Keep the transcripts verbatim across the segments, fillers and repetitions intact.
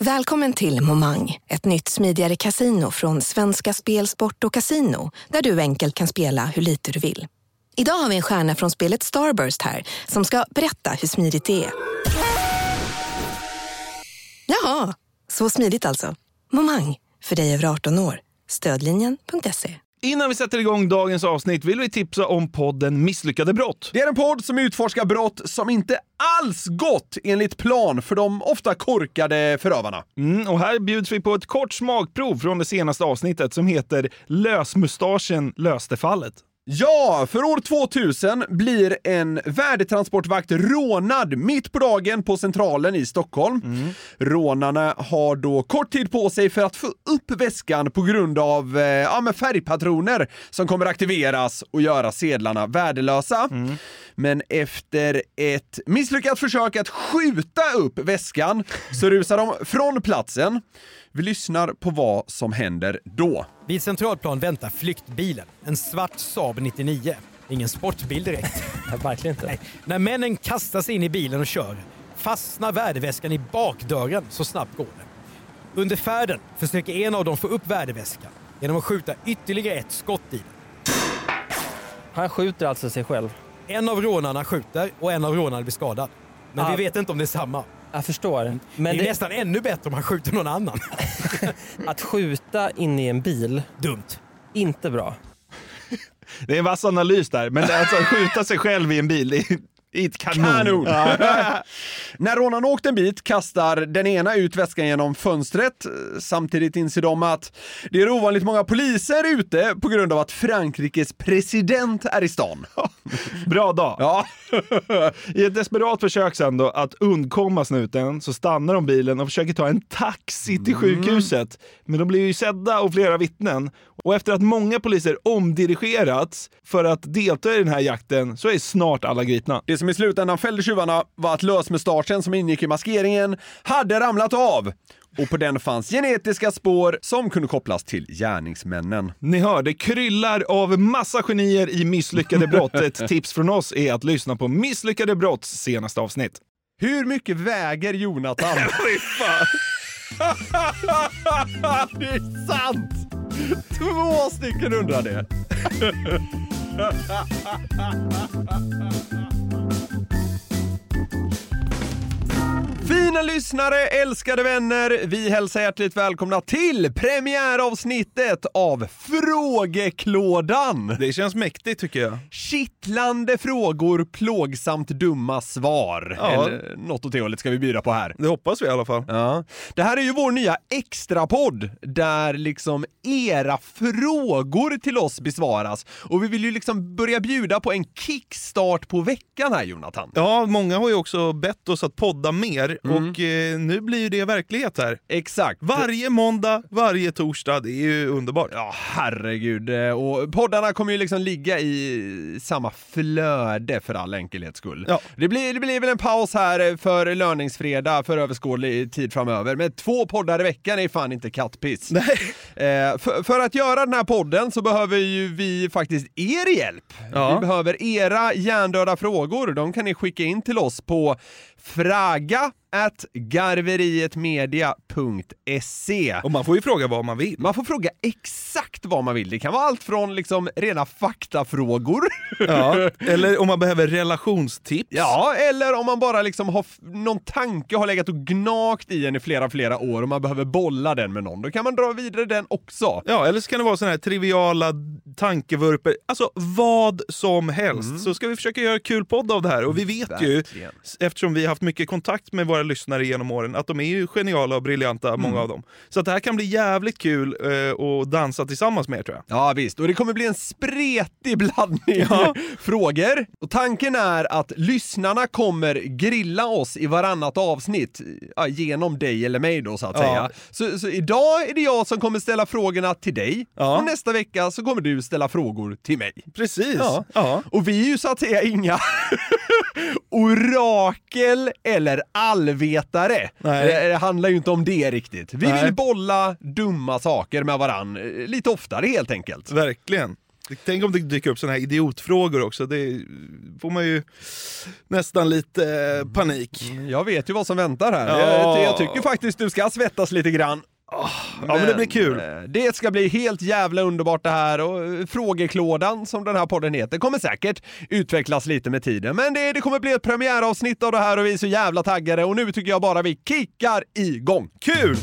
Välkommen till Momang, ett nytt smidigare casino från Svenska Spel, Sport och Casino, där du enkelt kan spela hur lite du vill. Idag har vi en stjärna från spelet Starburst här som ska berätta hur smidigt det är. Jaha, så smidigt alltså. Momang, för dig över arton år. Stödlinjen punkt se. Innan vi sätter igång dagens avsnitt vill vi tipsa om podden Misslyckade brott. Det är en podd som utforskar brott som inte alls gått enligt plan för de ofta korkade förövarna. Mm, och här bjuds vi på ett kort smakprov från det senaste avsnittet som heter Lösmustaschen löste fallet. Ja, för år tvåtusen blir en värdetransportvakt rånad mitt på dagen på Centralen i Stockholm. Mm. Rånarna har då kort tid på sig för att få upp väskan på grund av eh, ja, med färgpatroner som kommer aktiveras och göra sedlarna värdelösa. Mm. Men efter ett misslyckat försök att skjuta upp väskan så rusar de från platsen. Vi lyssnar på vad som händer då. Vid Centralplan väntar flyktbilen. En svart Saab nittionio. Ingen sportbil direkt. Verkligen inte. Nej. När männen kastar sig in i bilen och kör fastnar värdeväskan i bakdörren, så snabbt går det. Under färden försöker en av dem få upp värdeväskan genom att skjuta ytterligare ett skott i den. Han skjuter alltså sig själv. En av rånarna skjuter och en av rånarna blir skadad. Men ah. vi vet inte om det är samma. Jag förstår. Men det är det... nästan ännu bättre om han skjuter någon annan. Att skjuta in i en bil. Dumt. Inte bra. Det är en vass analys där. Men det är alltså att skjuta sig själv i en bil i ett kanon. kanon. Ja. När rånarna åkt en bit kastar den ena ut väskan genom fönstret. Samtidigt inser de att det är ovanligt många poliser ute på grund av att Frankrikes president är i stan. Bra dag. Ja. I ett desperat försök sen då att undkomma snuten så stannar de bilen och försöker ta en taxi till sjukhuset. Men de blir ju sedda av flera vittnen. Och efter att många poliser omdirigerats för att delta i den här jakten så är snart alla gripna. Det som i slutändan fällde tjuvarna var att lösmustaschen som ingick i maskeringen hade ramlat av. Och på den fanns genetiska spår som kunde kopplas till gärningsmännen. Ni hör, det kryllar av massa genier i Misslyckade brott. Ett tips från oss är att lyssna på Misslyckade brotts senaste avsnitt. Hur mycket väger Jonathan? Det är sant! Två stycken undrar det. Fina lyssnare, älskade vänner, vi hälsar hjärtligt välkomna till premiäravsnittet av Frågeklådan. Det känns mäktigt tycker jag. Kittlande frågor, plågsamt dumma svar. Ja. Eller något åt det hållet ska vi bjuda på här. Det hoppas vi i alla fall. Ja. Det här är ju vår nya extrapodd där liksom era frågor till oss besvaras. Och vi vill ju liksom börja bjuda på en kickstart på veckan här, Jonathan. Ja, många har ju också bett oss att podda mer. Mm. Och eh, nu blir ju det verklighet här. Exakt. Varje måndag, varje torsdag, det är ju underbart. Ja, herregud. Och poddarna kommer ju liksom ligga i samma flöde för all enkelhets skull. Ja. Det blir, det blir väl en paus här för löningsfredag för överskådlig tid framöver. Men två poddar i veckan är fan inte kattpiss. Nej. Eh, för, för att göra den här podden så behöver ju vi faktiskt er hjälp. Ja. Vi behöver era hjärndöda frågor. De kan ni skicka in till oss på fraga at garverietmedia punkt se. Och man får ju fråga vad man vill. Man får fråga exakt vad man vill. Det kan vara allt från liksom rena faktafrågor. Ja, eller om man behöver relationstips. Ja, eller om man bara liksom har f- någon tanke har legat och gnagt i en i flera, flera år och man behöver bolla den med någon. Då kan man dra vidare den också. Ja, eller så kan det vara såna här triviala tankevurper. Alltså vad som helst. Mm. Så ska vi försöka göra kul podd av det här. Och vi vet Verkligen. ju, eftersom vi har haft mycket kontakt med våra lyssnare genom åren, att de är ju geniala och briljanta, mm. många av dem. Så att det här kan bli jävligt kul eh, att dansa tillsammans med er, tror jag. Ja, visst. Och det kommer bli en spretig blandning ja. frågor. Och tanken är att lyssnarna kommer grilla oss i varannat avsnitt ja, genom dig eller mig då, så att ja. säga. Så, så idag är det jag som kommer ställa frågorna till dig. Ja. Och nästa vecka så kommer du ställa frågor till mig. Precis. Ja. Ja. Och vi är ju så att säga inga orakel eller allvetare. Nej. Det handlar ju inte om det riktigt. Vi Nej. vill bolla dumma saker med varann lite oftare helt enkelt. Verkligen. Tänk om det dyker upp såna här idiotfrågor också. Det får man ju nästan lite eh, panik. Jag vet ju vad som väntar här. Ja. Jag, jag tycker faktiskt du ska svettas lite grann. Oh, men, ja, men det blir kul. Det ska bli helt jävla underbart det här, och frågeklådan som den här podden heter kommer säkert utvecklas lite med tiden. Men det, det kommer bli ett premiäravsnitt av det här och vi är så jävla taggade, och nu tycker jag bara vi kickar igång. Kul!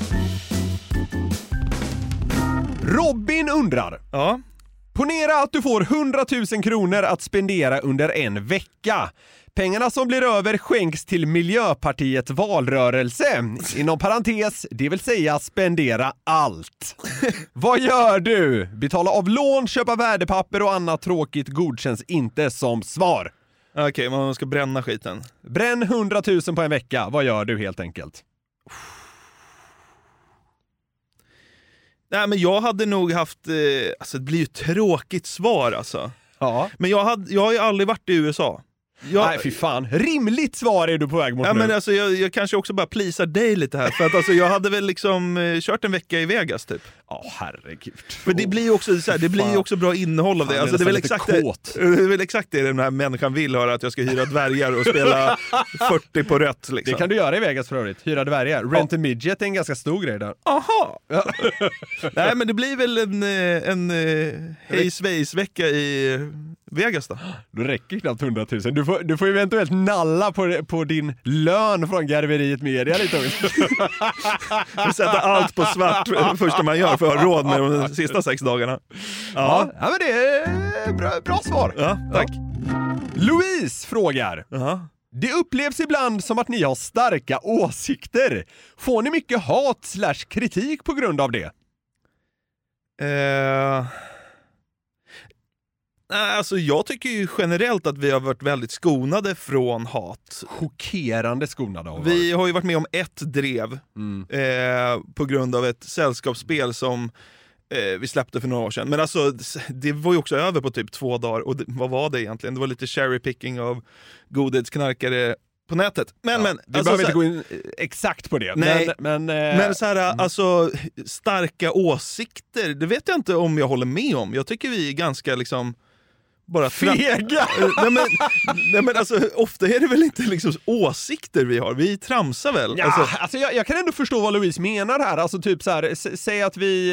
Robin undrar. Ja. Ponera att du får hundratusen kronor att spendera under en vecka. Pengarna som blir över skänks till Miljöpartiets valrörelse. Inom parentes, det vill säga spendera allt. Vad gör du? Betala av lån, köpa värdepapper och annat tråkigt godkänns inte som svar. Okej, okay, man ska bränna skiten. Bränn hundratusen på en vecka. Vad gör du helt enkelt? Nej, men jag hade nog haft... Eh, alltså det blir ju ett tråkigt svar alltså. Ja. Men jag, hade, jag har ju aldrig varit i U S A. Jag, Nej, fy fan. Rimligt svar är du på väg mot ja, nu. Men alltså, jag, jag kanske också bara plisar dig lite här. För att alltså, jag hade väl liksom eh, kört en vecka i Vegas typ. Ja, oh, herregud. För det blir ju också, så här, det blir ju också bra innehåll av det. Alltså, det, är väl exakt det, det är väl exakt det den här människan vill höra, att jag ska hyra dvärgar och spela fyrtio på rött. Liksom. Det kan du göra i Vegas för övrigt. Hyra dvärgar. Rent a midget är en ganska stor grej där. Aha! Ja. Nej, men det blir väl en, en, en hej svejs vecka i Vegas då. Då räcker knappt hundratusen. Du får, du får eventuellt nalla på, på din lön från Garveriet Media lite också. Du sätter allt på svart första man gör för att ha råd med de sista sex dagarna. Ja, ja, ja men det är bra, bra svar. Ja, tack. Ja. Louise frågar. Uh-huh. Det upplevs ibland som att ni har starka åsikter. Får ni mycket hat slash kritik på grund av det? Eh... Nej, alltså jag tycker ju generellt att vi har varit väldigt skonade från hat. Chockerande skonade av. Vi har ju varit med om ett drev mm. eh, på grund av ett sällskapsspel som eh, vi släppte för några år sedan. Men alltså, det var ju också över på typ två dagar. Och det, vad var det egentligen? Det var lite cherrypicking av godhetsknarkare på nätet. Men, ja, men vi alltså, behöver inte gå in exakt på det. Nej, men, men, eh, men så här, mm. alltså starka åsikter, det vet jag inte om jag håller med om. Jag tycker vi är ganska liksom bara fega! nej, men, nej men alltså, ofta är det väl inte liksom åsikter vi har, vi tramsar väl. Ja, alltså, alltså jag, jag kan ändå förstå vad Louise menar här. Alltså typ så här, s- säg att vi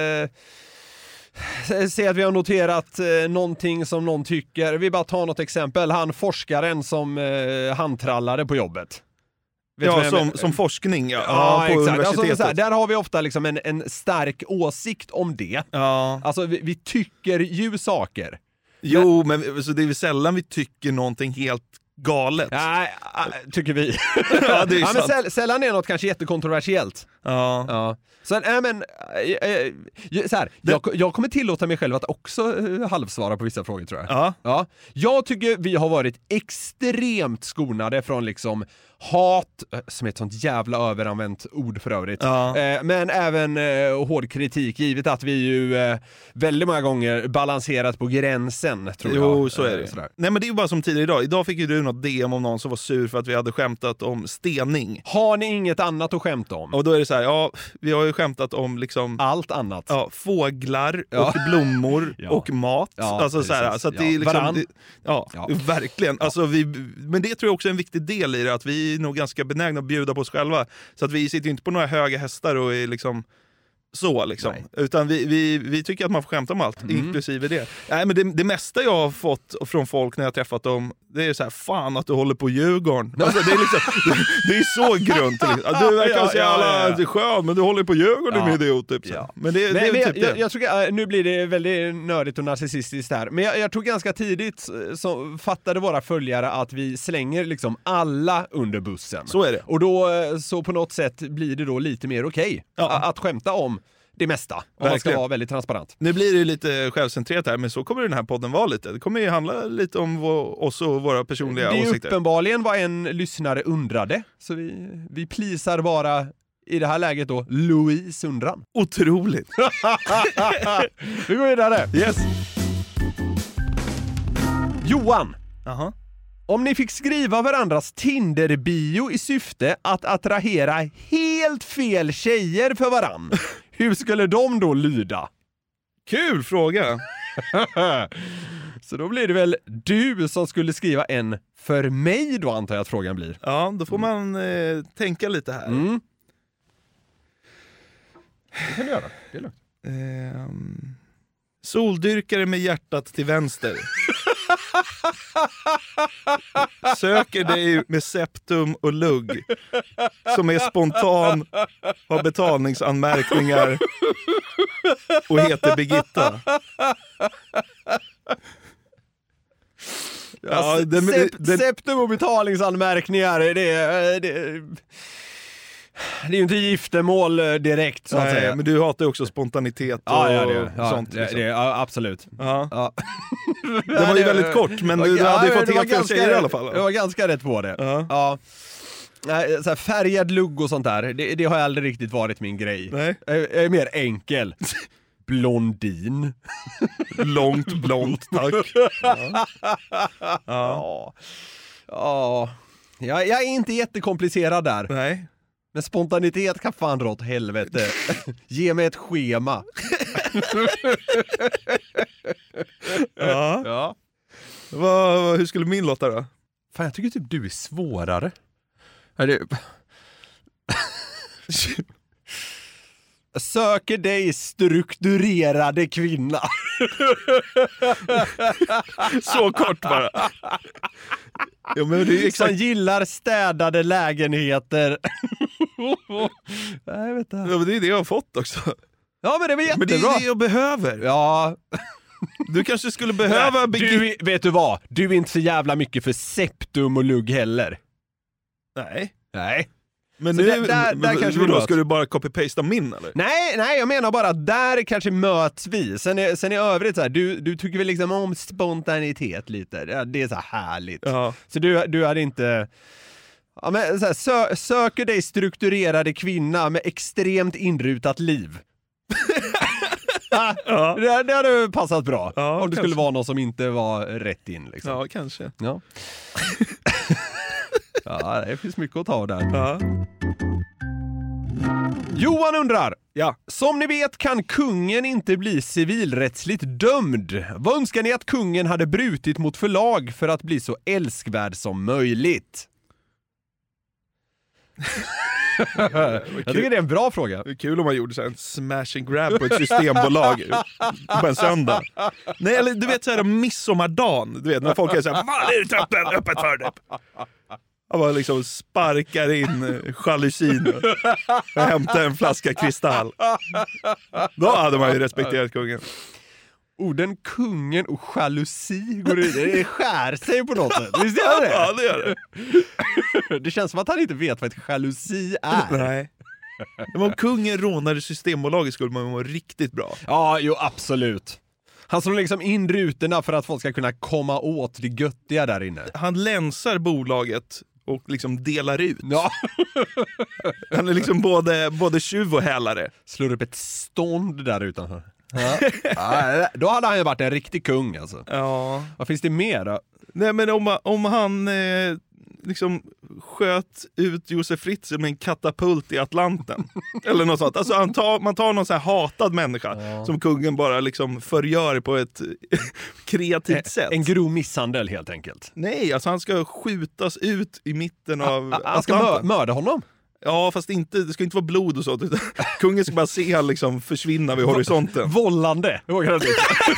eh, säg att vi har noterat eh, någonting som någon tycker. Vi bara tar något exempel. Han forskaren som eh, handtrallade på jobbet. Vet ja, som, som forskning ja, ja, på exakt. universitetet. Alltså, så här, där har vi ofta liksom en, en stark åsikt om det. Ja. Alltså vi, vi tycker ju saker. Jo, men, men så det är väl sällan vi tycker någonting helt galet. Nej, tycker vi. Ja, det är ja, sant. men säll, sällan är något kanske jättekontroversiellt. Ja. Ja. Så, äh, men, äh, så här, det... jag, jag kommer tillåta mig själv att också äh, halvsvara på vissa frågor, tror jag. Ja. Ja. Jag tycker vi har varit extremt skonade från liksom hat, som är ett sånt jävla överanvänt ord för övrigt. Ja. Eh, men även eh, hård kritik, givet att vi ju eh, väldigt många gånger balanserat på gränsen, tror jo, jag. Jo, så är det. Eh, Nej, men det är ju bara som tidigare idag. Idag fick ju du något D M om någon som var sur för att vi hade skämtat om stening. Har ni inget annat att skämta om? Och då är det så här, ja, vi har ju skämtat om liksom allt annat. Ja, fåglar ja. och blommor ja. och mat. Ja, alltså så här, så att ja. det är liksom det, ja. ja, verkligen. Ja. Alltså vi, men det tror jag också är en viktig del i det, att vi är nog ganska benägna att bjuda på oss själva. Så att vi sitter ju inte på några höga hästar och är liksom så liksom. Nej. Utan vi, vi, vi tycker att man får skämta om allt, mm. inklusive det. Nej, men det, det mesta jag har fått från folk när jag har träffat dem, det är så här, fan att du håller på Djurgården. Alltså, det, är liksom, det, det är så grunt. Liksom. Du verkar så jävla ja, ja, ja. skön, men du håller på Djurgården, ja. Med idiot. Typ, så. Ja. Men, det, men, det är men typ jag, jag, jag tror, nu blir det väldigt nördigt och narcissistiskt här. Men jag, jag tror ganska tidigt så fattade våra följare att vi slänger liksom alla under bussen. Så är det. Och då så på något sätt blir det då lite mer okej okay ja. att skämta om det mesta. Om man ska vara väldigt transparent. Nu blir det lite självcentrerat här, men så kommer den här podden vara lite. Det kommer ju handla lite om vår, oss och våra personliga åsikter. Det är åsikter. uppenbarligen vad en lyssnare undrade. Så vi, vi plisar bara i det här läget då Louise undran. Otroligt. Vi går vidare. Yes. Johan. Aha. Om ni fick skriva varandras Tinder-bio i syfte att attrahera helt fel tjejer för varann, hur skulle de då lyda? Kul fråga. Så då blir det väl du som skulle skriva en för mig då, antar jag att frågan blir. Ja, då får man eh, tänka lite här. Mm. Det kan du göra, det är lugnt. Ehm, soldyrkare med hjärtat till vänster. Söker dig med septum och lugg. Som är spontan, har betalningsanmärkningar och heter Birgitta. Ja, Ja, den- Sep- den- septum och betalningsanmärkningar, det, det, det, det är ju inte giftermål direkt så att Nej, säga. men du hatar ju också spontanitet och Ja, ja, det, ja, sånt. det, Liksom. det, ja, absolut. Ja. Ja. Det var ju väldigt kort, men du, du hade ju Ja, fått det var helt fel ganska tjejer i alla rätt- fall. Det var ganska rätt på det. Ja. Ja. Nej, så här, färgad lugg och sånt där, det, det har aldrig riktigt varit min grej. Nej. Jag, jag är mer enkel. Blondin. Långt blont, tack. Ja. Ja. Ja. Ja. Jag, jag är inte jättekomplicerad där. Nej. Men spontanitet kan fan dra åt helvete. Ge mig ett schema. Ja. Ja. Vad, vad- hur skulle min låta då? Fan, jag tycker typ du är svårare. Är det... Söker dig strukturerade kvinna. Så kort bara. Ja, men det är ju Som exakt. gillar städade lägenheter. Nej, jag vet inte. Ja, men det är det jag har fått också. Ja, men det var Men det jättebra. är det jag behöver. Ja. Du kanske skulle behöva Birgitta. Du, vet du vad? Du är inte så jävla mycket för septum och lugg heller. Nej. Nej. Men Så nu, där- där- där men, kanske vi då möts. ska du bara copy-pasta min eller? Nej, nej, jag menar bara att där kanske möts vi. Sen, är, sen i övrigt så här, du, du tycker väl liksom om spontanitet lite. Det, det är så här härligt. Ja. Så du, du hade inte... Ja, men så här, sö, söker dig strukturerade kvinna med extremt inrutat liv. Ja. Det, det hade passat bra. Ja, om det kanske. skulle vara någon som inte var rätt in. Liksom. Ja, kanske. Ja. Ja, det finns mycket att ta där. Ja. Johan undrar. Ja. Som ni vet kan kungen inte bli civilrättsligt dömd. Vad önskar ni att kungen hade brutit mot förlag för att bli så älskvärd som möjligt? Jag tycker det är en bra fråga. Det är kul om man gjorde så här en smash and grab på ett systembolag på en söndag. Nej, eller du vet så här midsommardagen, du vet när folk är så här, vad är det öppet, öppet för det? Jag bara liksom sparkar in jalusin och hämtar en flaska kristall. Då hade man ju respekterat kungen. Orden kungen och jalusi går ut. Det skär sig på något sätt. Visst gör det? Ja, det gör det. Det känns som att han inte vet vad ett jalusi är. Nej. Men om kungen rånade Systembolaget skulle man vara riktigt bra. Ja, jo absolut. Han slår liksom in rutorna för att folk ska kunna komma åt det göttiga där inne. Han länsar bolaget och liksom delar ut. Ja. Han är liksom både, både tjuv och hälare. Slår upp ett stånd där utanför. Ja. Ja, då hade han ju varit en riktig kung alltså. Ja. Vad finns det mer då? Nej, men om, om han eh, liksom sköt ut Josef Fritzl med en katapult i Atlanten. Eller något sånt. Alltså han tar, man tar någon så här hatad människa Ja. som kungen bara liksom förgör på ett kreativt sätt. En grov misshandel helt enkelt. Nej, alltså han ska skjutas ut i mitten av Han ska mö- Atlanten. mörda honom. Ja, fast inte, det ska inte vara blod och sånt. Utan kungen ska bara se han liksom försvinna vid horisonten. Vållande. Åker han dit.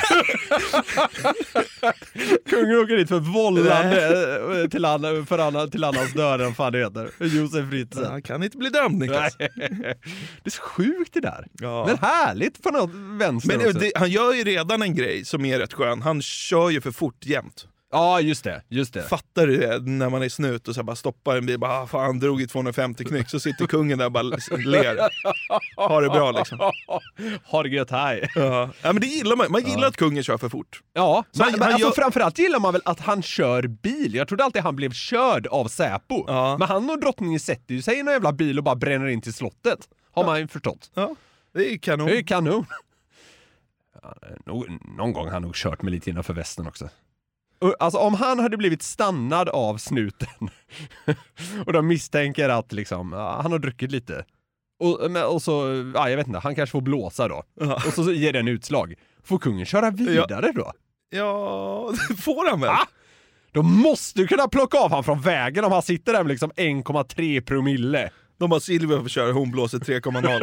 Kungen åker dit för vållande till, an, för annan, till annans död, än fan det heter. Josef Fritzl. Ja, han kan inte bli dömd, Niklas. Nej. Det är så sjukt det där. Ja. Men härligt på något vänster Men också. det, han gör ju redan en grej som är rätt skön. Han kör ju för fort jämt. Ja, just det. Just det. Fattar du det? När man är snut och så bara stoppar en bil. Bara, ah, fan, han drog i tvåhundrafemtio knyck. Så sitter kungen där och bara ler. Har det bra liksom. Har det gött, hej. Ja. Ja, men det gillar man. Man gillar att kungen kör för fort. Ja, Så men, han- men han alltså, gör- framförallt gillar man väl att han kör bil. Jag trodde alltid han blev körd av Säpo. Ja. Men han och drottningen sätter ju sig i en jävla bil och bara bränner in till slottet. Har man ju förstått. Ja, det är ju kanon. Det är kanon. Ja, nå- någon gång har han nog kört med lite innanför västen också. Och, alltså om han hade blivit stannad av snuten och de misstänker att liksom, ja, han har druckit lite. Och, men- och så, ja, jag vet inte, han kanske får blåsa då. Ja. Och så ger den utslag. Får kungen köra vidare då? Ja, får han väl? Ah! Då måste du kunna plocka av han från vägen om han sitter där med liksom en komma tre promille. De bara Silvia får köra, hon blåser tre komma noll.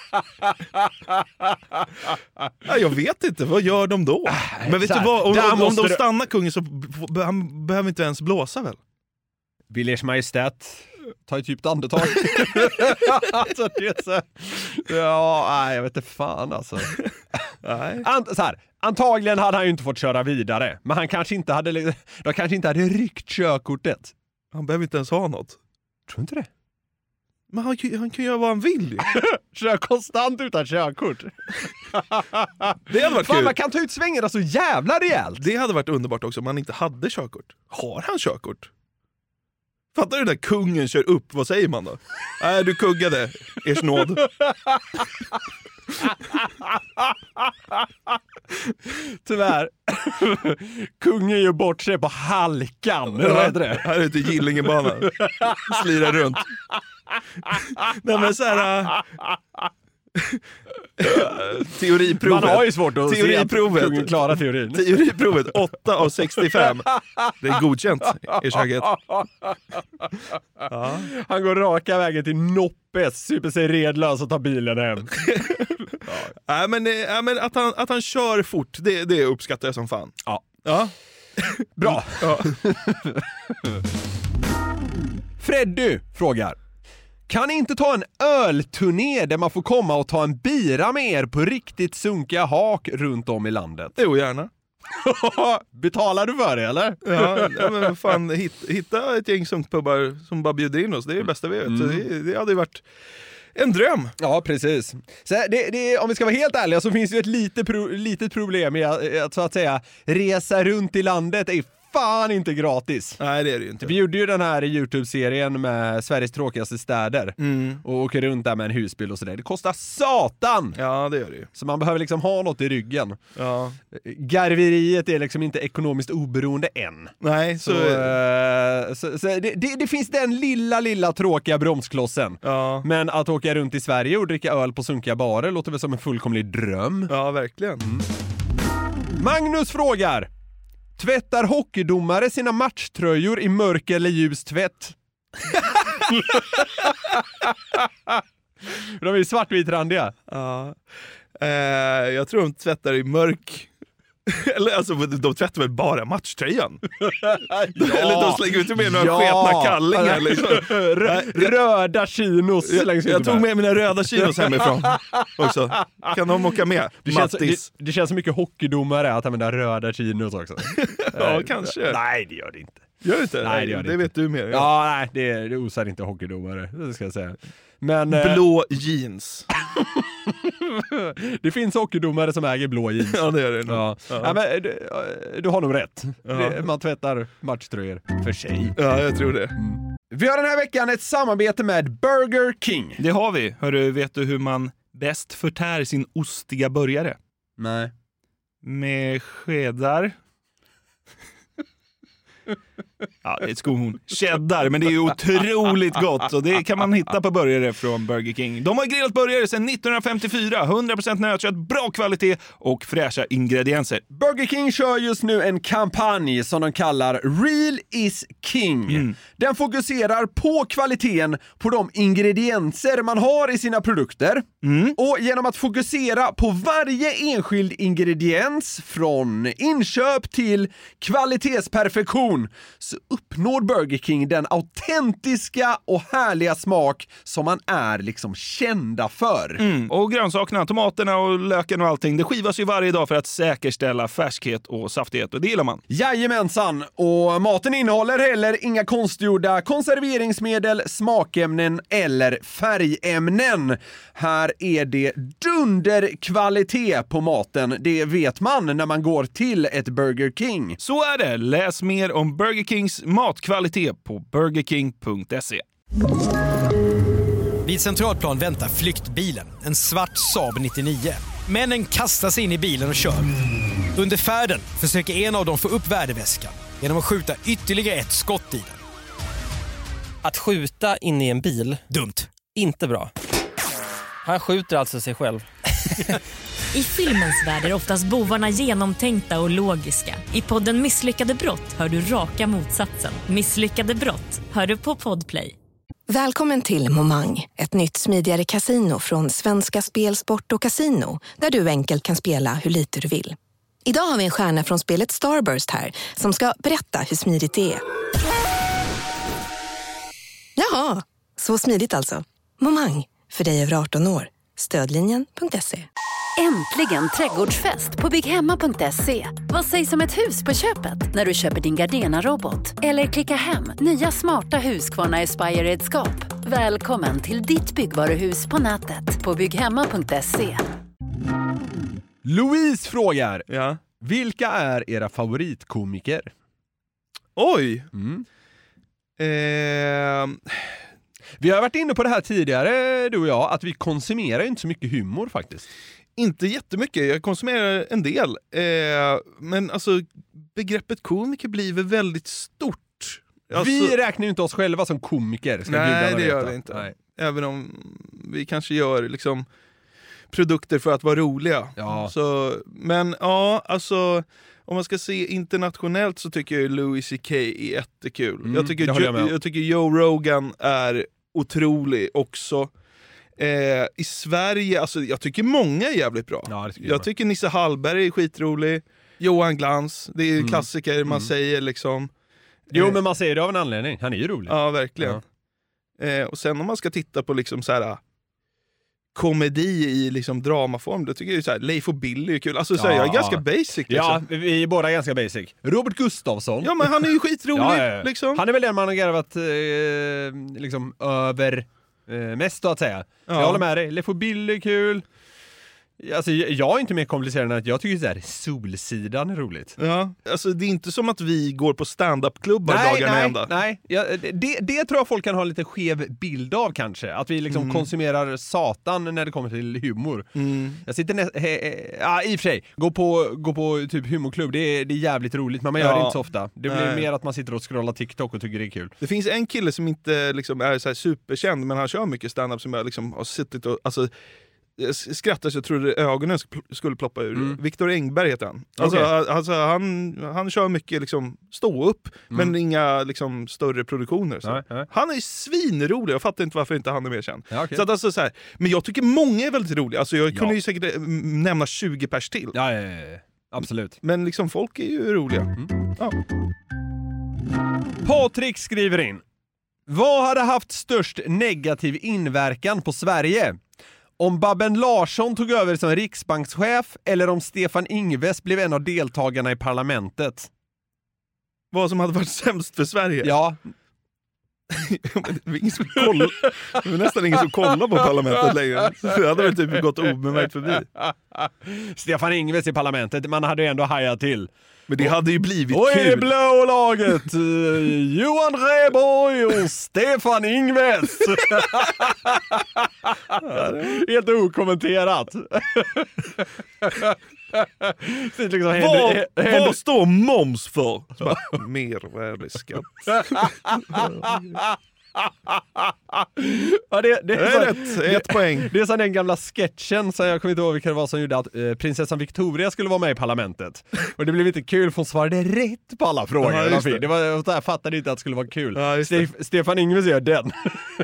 Ja, jag vet inte, vad gör de då? Men vet här, du vad, om, där om, om måste de du- stannar kungen så b- han behöver inte ens blåsa väl? Vill ers majestät ta ett djupt andetag? Alltså det är så... Ja, nej, jag vet inte fan alltså. Nej. Ant- så här, antagligen hade han ju inte fått köra vidare. Men han kanske inte hade, de kanske inte hade ryckt körkortet. Han behöver inte ens ha något. Tror du inte det? Men han, han kan göra vad han vill. Kör konstant utan körkort. Det hade varit Fan, kul. man kan ta ut svängarna så jävla rejält. Det hade varit underbart också om han inte hade körkort. Har han körkort? Fattar du när kungen kör upp? Vad säger man då? Nej, du kuggade. Ers nåd. Tyvärr. Kungen gör bort sig på halkan. Eller vad heter det? Här ute i Gillingebanan. Slirar runt. Nej men såhär... Äh, teoriprovet. Man har ju svårt att teoriprovet. se att kungen klarar teorin. Teoriprovet, åtta av sextiofem. Det är godkänt, ers höghet. Ja. Han går raka vägen till Noppes, super sig redlös och tar bilen hem. Nej, men, äh, men att, han, att han kör fort, det, det uppskattar jag som fan. Ja. Ja. Bra. Ja. Freddy frågar: kan ni inte ta en ölturné där man får komma och ta en bira med er på riktigt sunkiga hak runt om i landet? Jo, gärna. Betalar du för det, eller? Ja, ja, men fan, hit, hitta ett gäng sunkpubbar som bara bjuder in oss. Det är det bästa vi vet. Mm. Så det, det hade ju varit en dröm. Ja, precis. Så det, det, om vi ska vara helt ärliga så finns det ju ett litet, pro, litet problem med att, att så att säga resa runt i landet är fan inte gratis. Nej, det är det ju inte. Vi gjorde ju den här YouTube-serien med Sveriges tråkigaste städer Mm. och åker runt där med en husbil och sådär. Det kostar satan! Ja, det gör det ju. Så man behöver liksom ha något i ryggen. Ja. Garveriet är liksom inte ekonomiskt oberoende än. Nej, Så, så... eh, så, så det, det, det finns den lilla, lilla tråkiga bromsklossen. Ja. Men att åka runt i Sverige och dricka öl på sunkiga barer låter väl som en fullkomlig dröm. Ja, verkligen. Magnus frågar: tvättar hockeydomare sina matchtröjor i mörk eller ljus tvätt? De är ju svartvitrandiga. Ja. Eh, jag tror de tvättar i mörk. Eller alltså, de tvättar väl bara matchtröjan? Eller de slänger ut med några Ja. sketna kallingar. Liksom. Rö- röda chinos slängs Jag, jag ut tog med. med mina röda chinos hemifrån också. Kan de åka med? Det känns, Mattis. det, det känns så mycket hockeydomare att använda röda chinos också. Ja, Nej, kanske. Nej, det gör det inte. Gör det inte? Nej, det gör det det inte. vet du mer. Ja. Ja, nej, det, det osar inte hockeydomare, det ska jag säga. Men eh, Blå jeans. det finns hockeydomare som äger blå jeans. Ja, det är det nog. Ja. Ja. Ja, men, du, du har nog rätt. Ja. Det, man tvättar matchtröjor för sig. Ja, jag tror det. Vi har den här veckan ett samarbete med Burger King. Det har vi. Hörru, vet du hur man bäst förtär sin ostiga burgare? Nej. Med skedar. Ja, det är ett skohorn. Cheddar, men det är ju otroligt gott. Och det kan man hitta på burgare från Burger King. De har grillat burgare sedan nittonhundrafemtiofyra. hundra procent nötkött, bra kvalitet och fräscha ingredienser. Burger King kör just nu en kampanj som de kallar Real is King. Mm. Den fokuserar på kvaliteten på de ingredienser man har i sina produkter. Mm. Och genom att fokusera på varje enskild ingrediens från inköp till kvalitetsperfektion så uppnår Burger King den autentiska och härliga smak som man är liksom kända för. Mm. Och grönsakerna, tomaterna och löken och allting, det skivas ju varje dag för att säkerställa färskhet och saftighet, och det gillar man. Jajamensan, och maten innehåller heller inga konstgjorda konserveringsmedel, smakämnen eller färgämnen. Här är det dunderkvalitet på maten, det vet man när man går till ett Burger King. Så är det. Läs mer om Burger Kings matkvalitet på burger king punkt se. Vid Centralplan väntar flyktbilen, en svart Saab nittionio. Männen kastar sig in i bilen och kör. Under färden försöker en av dem få upp värdeväskan genom att skjuta ytterligare ett skott i den. Att skjuta in i en bil, Dumt. inte bra. Han skjuter alltså sig själv. I filmens värld är oftast bovarna genomtänkta och logiska. I podden Misslyckade brott hör du raka motsatsen. Misslyckade brott hör du på Podplay. Välkommen till Momang, ett nytt smidigare kasino från Svenska Spel, Sport och Casino, där du enkelt kan spela hur lite du vill. Idag har vi en stjärna från spelet Starburst här som ska berätta hur smidigt det är. Jaha, så smidigt alltså. Momang, för dig över arton år. Stödlinjen punkt se. Äntligen trädgårdsfest på bygghemma punkt se. Vad sägs om ett hus på köpet när du köper din Gardena-robot? Eller klicka hem nya smarta Husqvarna Aspire-redskap. Välkommen till ditt byggvaruhus på nätet på bygghemma punkt se. Louise frågar, Ja. vilka är era favoritkomiker? Oj! Mm. Eh, Vi har varit inne på det här tidigare, du och jag, att vi konsumerar inte så mycket humor faktiskt. inte jättemycket, jag konsumerar en del. Eh, men alltså, begreppet komiker blir väl väldigt stort. Alltså, Vi räknar ju inte oss själva som komiker, ska nej, gudarna det gör veta. vi inte. Nej. Även om vi kanske gör liksom produkter för att vara roliga. Ja. Så, men ja, alltså om man ska se internationellt så tycker jag Louis C K är jättekul. Mm, jag, tycker det håller jo, jag med om. jag tycker Joe Rogan är otrolig också. Eh, I Sverige, alltså jag tycker många är jävligt bra. Ja, det tycker jag jag tycker Nisse Hallberg är skitrolig. Johan Glans, det är en Mm. klassiker man Mm. säger liksom. Jo, Eh, men man säger det av en anledning. Han är ju rolig. Ja, verkligen. Eh, och sen om man ska titta på liksom så här komedi i liksom dramaform, då tycker jag ju så här, Leif och Billy är kul. Alltså så här, Ja. jag är ganska basic liksom. Ja, vi är båda ganska basic. Robert Gustafsson. Ja, men han är ju skitrolig Ja, ja, ja. liksom. Han är väl den man har garvat eh, liksom över eh, mest, då att säga. Ja. Jag håller med dig. Leif och Billy är kul. Alltså, jag jag är inte mer komplicerad än att jag tycker så här, Solsidan är roligt. Ja, alltså det är inte som att vi går på stand-up-klubbar Nej, dagarna nej, ända. nej. Ja, det, det tror jag folk kan ha lite skev bild av kanske. Att vi liksom Mm. konsumerar satan när det kommer till humor. Mm. Jag sitter nä- he, he, ja, i och för sig. Gå på, gå på typ humorklubb, det är, det är jävligt roligt, men man gör Ja. det inte så ofta. Det blir Nej. mer att man sitter och scrollar TikTok och tycker det är kul. Det finns en kille som inte liksom är så här superkänd, men han kör mycket stand-up som jag liksom har suttit och alltså, jag skrattar så jag trodde ögonen sk- skulle ploppa ur. Mm. Viktor Engberg heter han. Alltså, Okej. ha- alltså, han, han kör mycket liksom stå upp, Mm. men inga liksom större produktioner. Så. Nej, nej. Han är svinrolig, jag fattar inte varför inte han är mer känd. Ja, okej. Så att, alltså, så här, men jag tycker många är väldigt roliga. Alltså, jag Ja. kunde ju säkert eh, m- nämna tjugo pers till. Ja, ja, ja, ja. Absolut. Men liksom, folk är ju roliga. Mm. Ja. Patrik skriver in. Vad hade haft störst negativ inverkan på Sverige? Om Babben Larsson tog över som riksbankschef eller om Stefan Ingves blev en av deltagarna i parlamentet? Vad som hade varit sämst för Sverige? Ja, Men det är ingen som kollar. Det är nästan ingen som kollar på parlamentet längre. Så det hade väl typ gått obemärkt förbi. Stefan Ingves i parlamentet, man hade ju ändå hajat till. Men det hade ju blivit Och i det kul. blå laget, eh, Johan Rheborg och Stefan Ingves. Helt okommenterat. Så liksom Vad, händer- händer- vad står moms för? Så bara, mervärdesskatt. Ja, det, det, Det är rätt, ett poäng. Det är som den gamla sketchen, så jag kommer inte ihåg vilka det var som gjorde att eh, prinsessan Victoria skulle vara med i parlamentet. Och det blev inte kul för hon svarade rätt på alla frågor. Ja, just det. det var, jag fattade inte att det skulle vara kul. Ja, just det. Ste- Stefan Ingves gör den.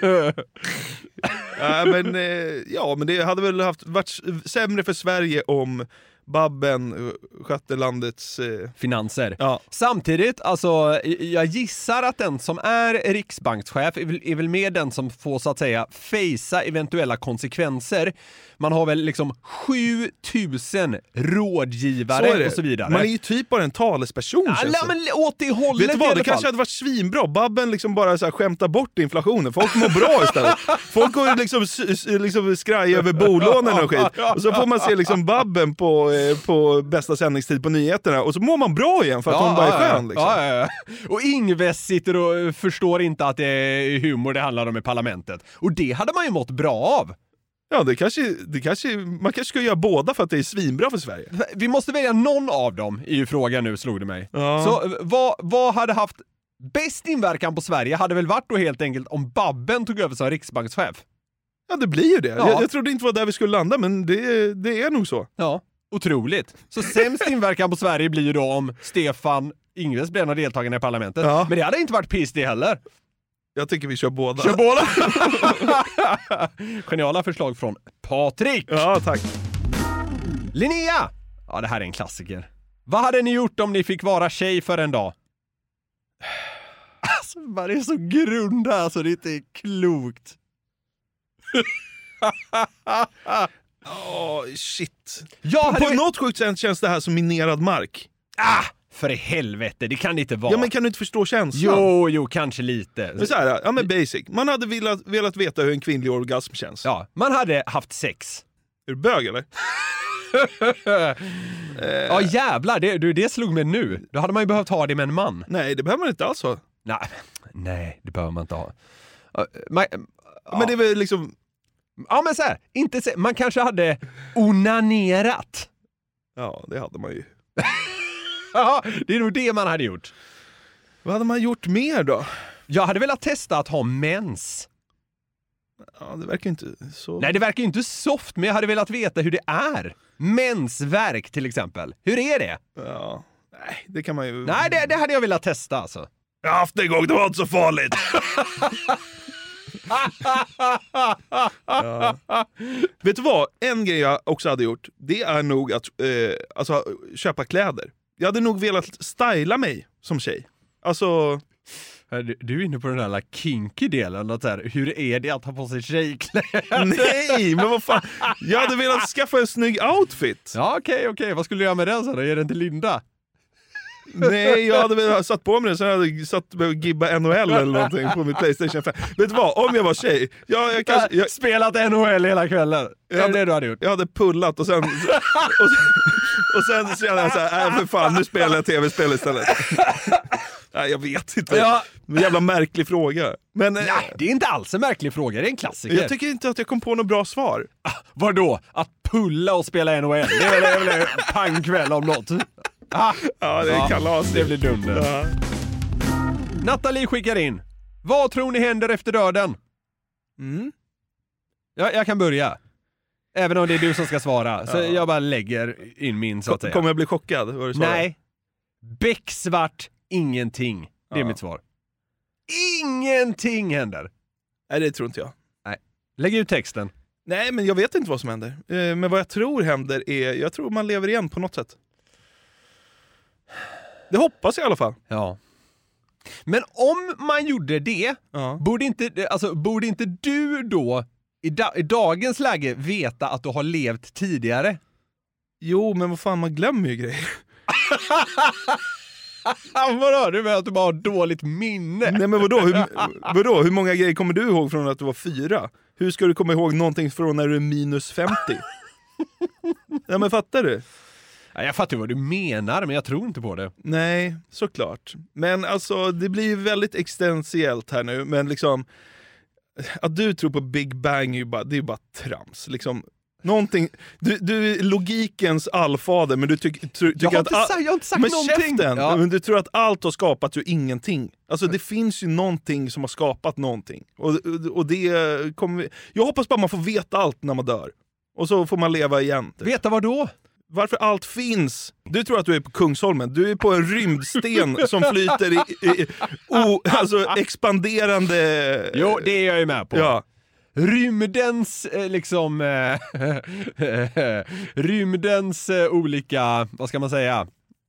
Ja, men, eh, ja, men det hade väl haft, varit sämre för Sverige om Babben eh, skötte landets... Eh, Finanser. ja. Samtidigt, alltså, jag gissar att den som är riksbankschef är väl, är väl med den som får så att säga fejsa eventuella konsekvenser. Man har väl liksom sju tusen rådgivare Så är det. och så vidare. Man är ju typ bara en talesperson. känns Alla, det. men åt det hållet. Vet du i vad, alla det kanske fall. hade varit svinbra. Babben liksom bara så här skämtar bort inflationen. Folk mår bra istället. Folk går liksom, s- s- liksom skraj över bolånen och skit. Och så får man se liksom Babben på, eh, på bästa sändningstid på nyheterna. Och så mår man bra igen för att hon bara är skön. Liksom. Ja, ja, ja. Och Ingves sitter och förstår inte att det är humor det handlar om i parlamentet. Och det hade man ju mått bra av. Ja, det kanske, det kanske, man kanske ska göra båda för att det är svinbra för Sverige. Vi måste välja någon av dem i frågan nu, slog det mig. Ja. Så vad, vad hade haft bäst inverkan på Sverige hade väl varit då helt enkelt om Babben tog över som riksbankschef. Ja, det blir ju det. Ja. Jag, jag trodde inte var där vi skulle landa, men det, det är nog så. Ja, otroligt. Så sämst inverkan på Sverige blir ju då om Stefan Ingves blir en av deltagarna i parlamentet. Ja. Men det hade inte varit piss det heller. Jag tycker vi kör båda. Kör båda! Geniala förslag från Patrik. Ja, tack. Linnea! Ja, det här är en klassiker. Vad hade ni gjort om ni fick vara tjej för en dag? Alltså, man är så grund här så det inte är klokt. Åh, oh, shit. Ja, på hade... något sjukt sätt känns det här som minerad mark. Ah, för i helvete, det kan det inte vara. Ja, men kan du inte förstå känslan? Jo, jo, kanske lite. Men så här, ja, men basic. Man hade velat, velat veta hur en kvinnlig orgasm känns. Ja, man hade haft sex. Är du bög, eller? Ja, jävlar, det, du, det slog mig nu. Då hade man ju behövt ha det med en man. Nej, det behöver man inte alls ha. Nej, nej, det behöver man inte ha. Uh, man, ja. Men det är väl liksom... Ja, men så här, inte så, man kanske hade onanerat. Ja, det hade man ju. Ja, det är nog det man hade gjort. Vad hade man gjort mer då? Jag hade velat testa att ha mens. Ja, det verkar inte så... Nej, det verkar ju inte soft, men jag hade velat veta hur det är. Mensvärk till exempel. Hur är det? Ja, nej, det kan man ju... Nej, det, det hade jag velat testa alltså. Jag har haft det en gång, det var inte så farligt. Ja. Vet du vad? En grej jag också hade gjort, det är nog att eh, alltså, köpa kläder. Jag hade nog velat styla mig som tjej. Alltså... Du, du är inne på den där kinky delen. Att så här, hur är det att ha på sig tjejkläder? Nej, men vad fan. Jag hade velat skaffa en snygg outfit. Ja, okej, okay, okej. Okay. Vad skulle du göra med den så då? Är den till Linda? Nej, jag hade väl satt på mig den så jag hade satt och gibba N H L eller någonting på min PlayStation fem. Vet du vad? Om jag var tjej... Jag, jag kanske, jag, spelat N H L hela kvällen. Jag hade, det du hade gjort? Jag hade pullat och sen... Och sen, och sen kände jag så här, nej för fan, nu spelar jag tv-spel istället. Nej, jag vet inte. Ja. En jävla märklig fråga. Men, nej, det är inte alls en märklig fråga, det är en klassiker. Jag tycker inte att jag kom på något bra svar. Ah, vadå? Att pulla och spela N H L? Det är väl, väl pangkväll om något. Ah. Ja, det är ja, kalas. Det blir dumt. Ja. Nathalie skickar in. Vad tror ni händer efter döden? Mm. Ja, jag kan börja. Även om det är du som ska svara. Så ja. Jag bara lägger in min så att säga. Kommer jag bli chockad? Vad du Nej. Becksvart, ingenting. Det är ja. mitt svar. Ingenting händer. Nej, det tror inte jag. Nej. Lägg ut texten. Nej, men jag vet inte vad som händer. Men vad jag tror händer är... Jag tror man lever igen på något sätt. Det hoppas jag i alla fall. Ja. Men om man gjorde det, ja. borde, inte, alltså, borde inte du då i, da, i dagens läge veta att du har levt tidigare? Jo, men vad fan, man glömmer ju grejer. Vadå? Du menar att du bara har dåligt minne? Nej, men vadå? Hur, vadå? Hur många grejer kommer du ihåg från att du var fyra? Hur ska du komma ihåg någonting från när du är minus femtio? Ja, men fattar du? Jag fattar vad du menar, men jag tror inte på det. Nej, såklart. Men alltså, det blir ju väldigt existentiellt här nu. Men liksom, att du tror på Big Bang är ju bara, det är ju bara trams. Liksom, någonting, du, du är logikens allfader, men du tycker ty, ty, jag har att... Inte sagt, jag har inte sagt men någonting. Käften, ja. Men du tror att allt har skapat ju ingenting. Alltså det finns ju någonting som har skapat någonting. Och, och det kommer vi, jag hoppas bara man får veta allt när man dör. Och så får man leva igen. Typ. Veta vad då? Varför allt finns. Du tror att du är på Kungsholmen. Du är på en rymdsten som flyter i, i o, alltså expanderande... Jo, det är jag ju med på. Ja. Rymdens eh, liksom eh, rymdens eh, olika, vad ska man säga,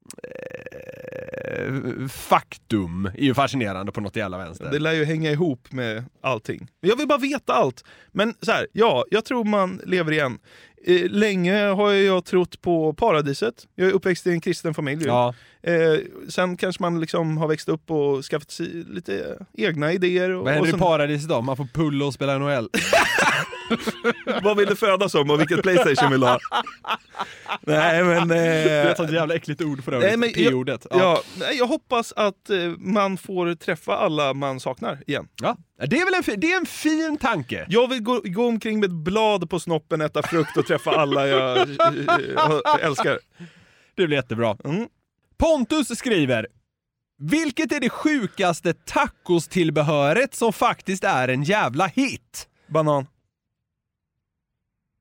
eh, faktum är ju fascinerande på något jävla vänster. Det lär ju hänga ihop med allting. Jag vill bara veta allt. Men så här, ja, jag tror man lever igen. Eh, länge har jag trott på paradiset. Jag är uppväxt i en kristen familj. Ja. Eh, sen kanske man liksom har växt upp och skaffat sig lite egna idéer. Och, vad händer och i paradiset då? Man får pulla och spela N H L. Vad vill du födas om och vilket PlayStation vill du ha? Nej, men... Eh... Det är ett sånt jävla äckligt ord för övrigt. P-ordet. Jag, ja. Ja, jag hoppas att eh, man får träffa alla man saknar igen. Ja, det är väl en, det är en fin tanke. Jag vill gå, gå omkring med ett blad på snoppen, äta frukt och träffa alla jag, jag älskar. Det blir jättebra. Mm. Pontus skriver: vilket är det sjukaste tacos-tillbehöret som faktiskt är en jävla hit? Banan.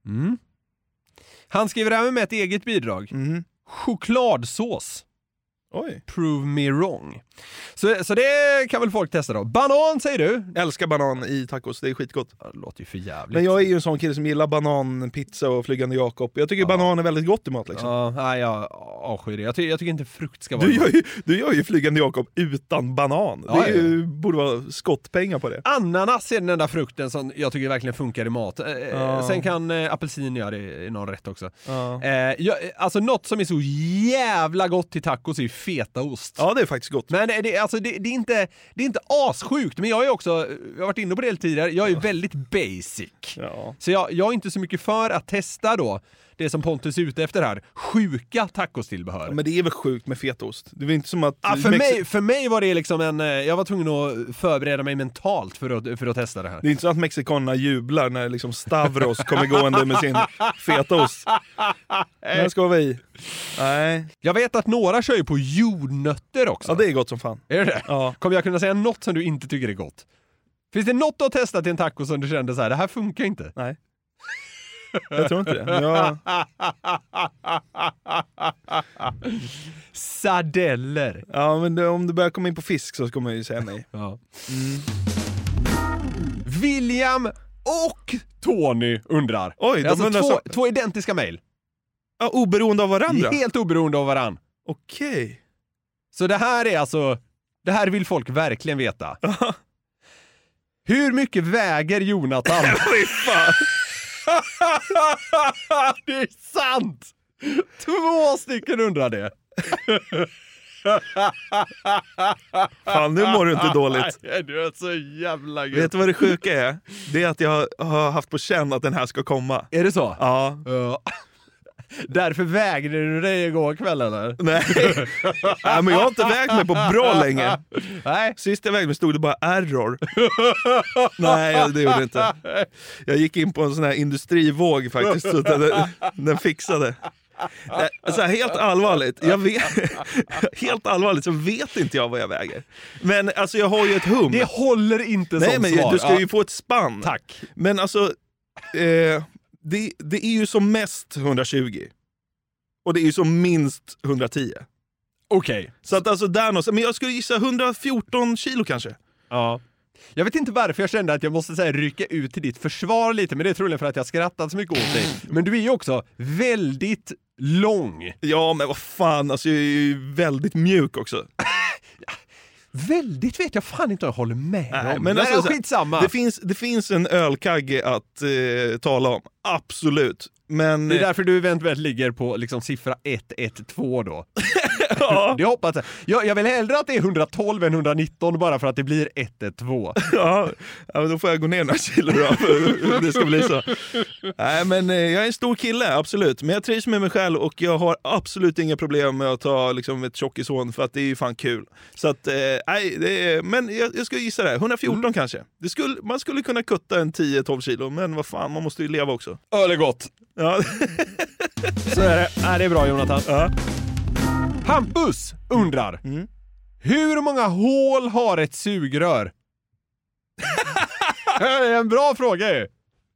Mm. Han skriver även med ett eget bidrag. Mm. Chokladsås. Oj. Prove me wrong. Så, så det kan väl folk testa då. Banan säger du? Älskar banan i tacos, det är skitgott. Ja, det låter ju för jävligt. Men jag är ju en sån kille som gillar banan, pizza och flygande Jakob. Jag tycker ja. banan är väldigt gott i mat liksom. Ja, nej, jag avskyr det. Jag, ty- jag tycker inte frukt ska vara du gör, ju, du gör ju flygande Jakob utan banan. Ja, det är ju, borde vara skottpengar på det. Ananas är den enda frukten som jag tycker verkligen funkar i mat. Ja. Sen kan eh, apelsin göra det i någon rätt också. Ja. Eh, jag, alltså något som är så jävla gott till tacos är ju fetaost. Ja, det är faktiskt gott. Men det, alltså, det, det, är inte, det är inte assjukt, men jag är också, jag har varit inne på det tidigare, jag är ja. väldigt basic. Ja. Så jag, jag är inte så mycket för att testa då det som Pontus är ute efter här, sjuka tacostillbehör. Ja, men det är väl sjukt med fetaost. Det är inte som att... Ja, för, Mexi- mig, för mig var det liksom en, jag var tvungen att förbereda mig mentalt för att, för att testa det här. Det är inte så att mexikanerna jublar när liksom Stavros kommer gående med sin fetaost. Den ska vara i. Nej. Jag vet att några kör ju på jordnötter också. Ja, det är gott som fan. Är det det? Ja. Kommer jag kunna säga något som du inte tycker är gott? Finns det något att testa till en taco som du kände så här, det här funkar inte? Nej. Jag tror inte det. Men jag... Sardeller. Ja, men det, om du börjar komma in på fisk så kommer jag ju säga nej. Ja. Mm. William och Tony undrar. Oj, de alltså undrar två, så... två identiska mejl. Ja, oberoende av varandra? Helt oberoende av varann. Okej. Okay. Så det här är alltså, det här vill folk verkligen veta. Hur mycket väger Jonathan? Oj, fan. Det är sant! Två stycken undrar det. Fan, nu mår du inte dåligt. Du är så jävla gud. Vet du vad det sjuka är? Det är att jag har haft på känn att den här ska komma. Är det så? Ja. Ja. Därför vägde du dig igår kväll eller? Nej. Nej, men jag har inte vägt mig på bra länge. Nej. Sist jag vägde mig stod det bara error. Nej, det gjorde det inte. Jag gick in på en sån här industrivåg faktiskt, så den, den fixade. Så här, helt allvarligt, jag vet, helt allvarligt så vet inte jag vad jag väger. Men alltså jag har ju ett hum. Det håller inte Nej, som men svar. du ska ju ja. få ett spann. Tack. Men alltså eh, det, det är ju som mest hundratjugo. Och det är ju som minst hundratio. Okej. Okay. Så att alltså där någonstans, men jag skulle gissa hundrafjorton kilo kanske. Ja. Jag vet inte varför jag kände att jag måste så här, rycka ut till ditt försvar lite, men det är troligen för att jag skrattat så mycket åt dig. Men du är ju också väldigt lång. Ja, men vad fan, alltså jag är ju väldigt mjuk också. Väldigt vet jag fan inte om jag håller med Nej, om. men alltså, Nej, skitsamma. Det finns, det finns en ölkagge att eh, tala om, absolut. Men, det är därför du eventuellt ligger på liksom siffra ett ett två då. ja. Det hoppas jag. jag. Jag vill hellre att det är hundratolv än hundranitton bara för att det blir ett ett två. Ja, ja, men då får jag gå ner några kilo då, för det ska bli så. Nej, men eh, jag är en stor kille, absolut. Men jag trivs med mig själv och jag har absolut inga problem med att ta liksom, ett tjockishån för att det är ju fan kul. Så att, eh, nej, det är, men jag, jag ska gissa det, hundrafjorton mm. kanske. Det skulle, man skulle kunna kutta en tio tolv kilo, men vad fan, man måste ju leva också. Öl är gott. Ja. Så är det. Nej, det är bra, Jonathan. Ja. Hampus undrar. Mm. Hur många hål har ett sugrör? Det är en bra fråga ju.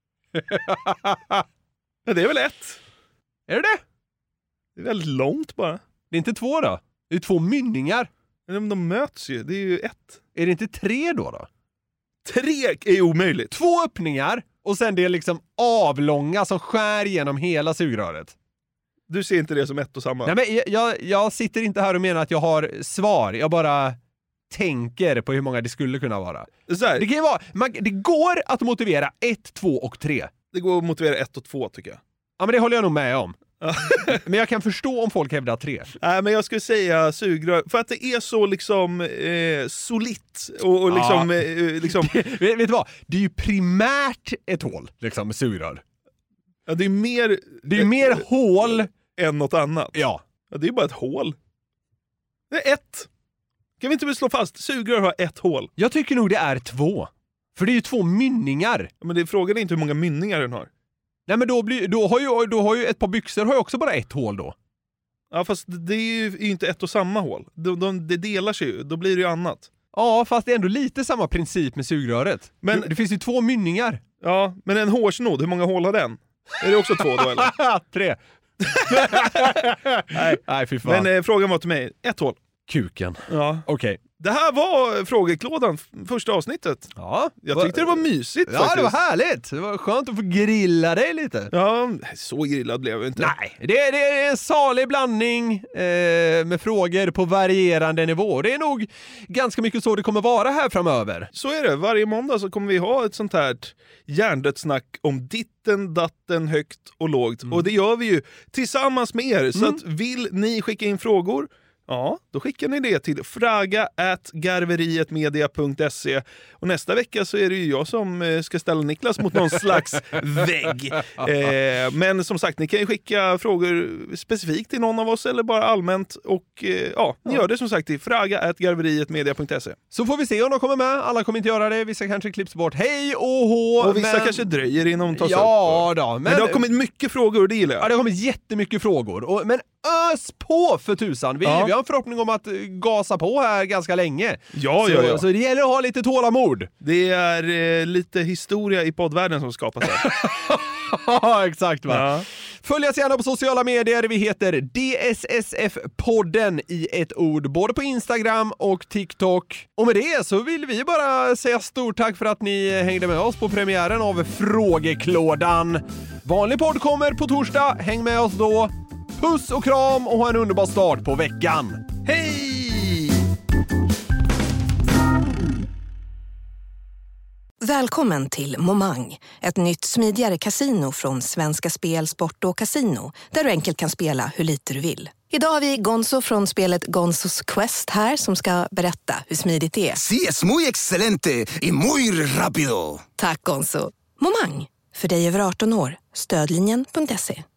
Ja, det är väl ett. Är det det? Det är väldigt långt bara. Det är inte två då? Det är två mynningar. Men de möts ju, det är ju ett. Är det inte tre då då? Tre är omöjligt. Två öppningar och sen det är liksom avlånga som skär genom hela sugröret. Du ser inte det som ett och samma? Nej, men jag, jag, jag sitter inte här och menar att jag har svar. Jag bara tänker på hur många det skulle kunna vara. Så här, det, kan ju vara man, det går att motivera ett, två och tre. Det går att motivera ett och två tycker jag. Ja, men det håller jag nog med om. Men jag kan förstå om folk hävdar tre. Nej, men jag skulle säga sugrör. För att det är så liksom eh, solitt. Och, och liksom... Ja. Eh, liksom... vet, vet du vad? Det är ju primärt ett hål, liksom, med sugrör. Ja, det är mer... Det är ju mer hål... än något annat. Ja. Ja, det är bara ett hål. Det är ett. Kan vi inte slå fast? Sugrör har ett hål. Jag tycker nog det är två. För det är ju två mynningar. Ja, men det, frågan är inte hur många mynningar den har. Nej, men då, blir, då, har ju, då har ju ett par byxor har ju också bara ett hål då. Ja, fast det är ju, är ju inte ett och samma hål. De, de, det delar sig ju. Då blir det ju annat. Ja, fast det är ändå lite samma princip med sugröret. Men det, det finns ju två mynningar. Ja, men en hårsnodd, hur många hål har den? Är det också två då eller? Tre. nej, nej, fy fan. Men eh, frågan var till mig. Ett hål. Kuken. Ja. Okej. Okay. Det här var frågeklådan, första avsnittet. Ja. Jag tyckte det var mysigt ja, faktiskt. Ja, det var härligt. Det var skönt att få grilla dig lite. Ja, så grillad blev jag inte. Nej, det är, det är en salig blandning eh, med frågor på varierande nivå. Det är nog ganska mycket så det kommer vara här framöver. Så är det. Varje måndag så kommer vi ha ett sånt här hjärndött snack om ditten, datten, högt och lågt. Mm. Och det gör vi ju tillsammans med er. Så mm. att vill ni skicka in frågor, ja, då skickar ni det till fraga at garverietmedia punkt se. Och nästa vecka så är det ju jag som ska ställa Niklas mot någon slags vägg. Eh, men som sagt, ni kan ju skicka frågor specifikt till någon av oss eller bara allmänt. Och eh, ja, ni gör det som sagt till fraga at garverietmedia punkt se. Så får vi se om de kommer med. Alla kommer inte göra det. Vissa kanske klipps bort. Hej och hå! Och vissa men... kanske dröjer innan de tas ja, upp. Då, men... men det har kommit mycket frågor och det gillar jag. Ja, det har kommit jättemycket frågor. Och... men ös på för tusan. Vi, ja. vi har en förhoppning om att gasa på här ganska länge. Ja, så, ja, ja. Så det gäller att ha lite tålamod. Det är eh, lite historia i poddvärlden som skapas här. Ja, exakt va. Ja. Följ oss gärna på sociala medier. Vi heter D S S F-podden i ett ord, både på Instagram och TikTok. Och med det så vill vi bara säga stort tack för att ni hängde med oss på premiären av Frågeklådan. Vanlig podd kommer på torsdag. Häng med oss då. Puss och kram och ha en underbar start på veckan. Hej! Välkommen till Momang, ett nytt smidigare kasino från Svenska Spel, Sport och Casino, där du enkelt kan spela hur lite du vill. Idag har vi Gonzo från spelet Gonzos Quest här som ska berätta hur smidigt det är. Sí, es muy excelente y muy rápido. Tack Gonzo. Momang, för dig över arton år. Stödlinjen punkt se.